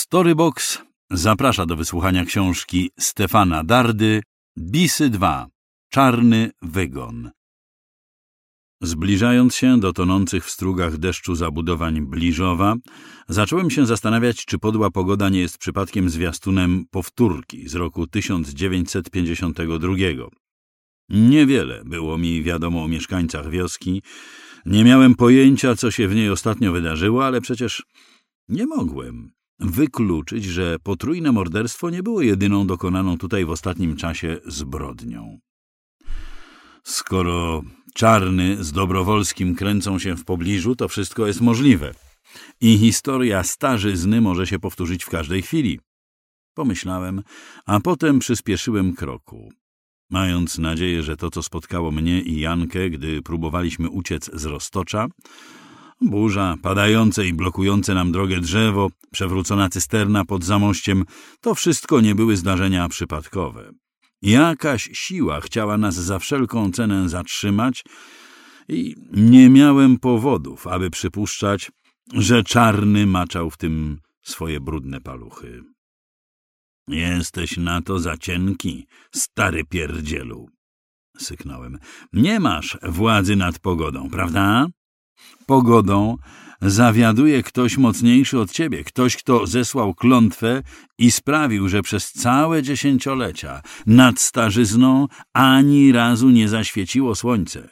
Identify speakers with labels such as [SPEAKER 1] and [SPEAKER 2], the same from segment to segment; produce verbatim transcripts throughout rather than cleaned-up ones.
[SPEAKER 1] Storybox zaprasza do wysłuchania książki Stefana Dardy Bisy dwa. Czarny wygon. Zbliżając się do tonących w strugach deszczu zabudowań Bliżowa, zacząłem się zastanawiać, czy podła pogoda nie jest przypadkiem zwiastunem powtórki z roku tysiąc dziewięćset pięćdziesiątego drugiego. Niewiele było mi wiadomo o mieszkańcach wioski, nie miałem pojęcia, co się w niej ostatnio wydarzyło, ale przecież nie mogłem wykluczyć, że potrójne morderstwo nie było jedyną dokonaną tutaj w ostatnim czasie zbrodnią. Skoro Czarny z Dobrowolskim kręcą się w pobliżu, to wszystko jest możliwe i historia starzyzny może się powtórzyć w każdej chwili. Pomyślałem, a potem przyspieszyłem kroku, mając nadzieję, że to, co spotkało mnie i Jankę, gdy próbowaliśmy uciec z Roztocza, burza, padające i blokujące nam drogę drzewo, przewrócona cysterna pod zamościem, to wszystko nie były zdarzenia przypadkowe. Jakaś siła chciała nas za wszelką cenę zatrzymać i nie miałem powodów, aby przypuszczać, że Czarny maczał w tym swoje brudne paluchy. Jesteś na to za cienki, stary pierdzielu, syknąłem. Nie masz władzy nad pogodą, prawda? Pogodą zawiaduje ktoś mocniejszy od ciebie, ktoś, kto zesłał klątwę i sprawił, że przez całe dziesięciolecia nad starzyzną ani razu nie zaświeciło słońce.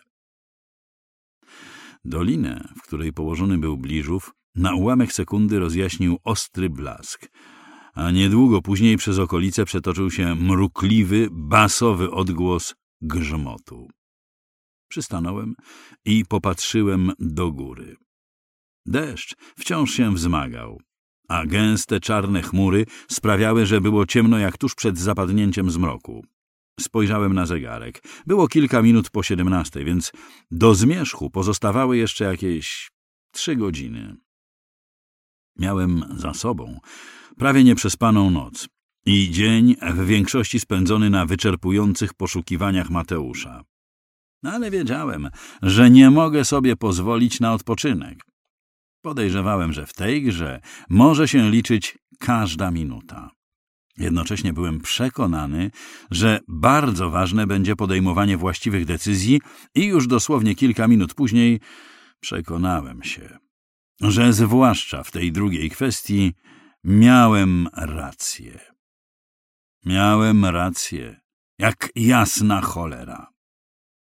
[SPEAKER 1] Dolinę, w której położony był Bliżów, na ułamek sekundy rozjaśnił ostry blask, a niedługo później przez okolice przetoczył się mrukliwy, basowy odgłos grzmotu. Przystanąłem i popatrzyłem do góry. Deszcz wciąż się wzmagał, a gęste czarne chmury sprawiały, że było ciemno jak tuż przed zapadnięciem zmroku. Spojrzałem na zegarek. Było kilka minut po siedemnastej, więc do zmierzchu pozostawały jeszcze jakieś trzy godziny. Miałem za sobą prawie nieprzespaną noc i dzień w większości spędzony na wyczerpujących poszukiwaniach Mateusza. Ale wiedziałem, że nie mogę sobie pozwolić na odpoczynek. Podejrzewałem, że w tej grze może się liczyć każda minuta. Jednocześnie byłem przekonany, że bardzo ważne będzie podejmowanie właściwych decyzji i już dosłownie kilka minut później przekonałem się, że zwłaszcza w tej drugiej kwestii miałem rację. Miałem rację, jak jasna cholera.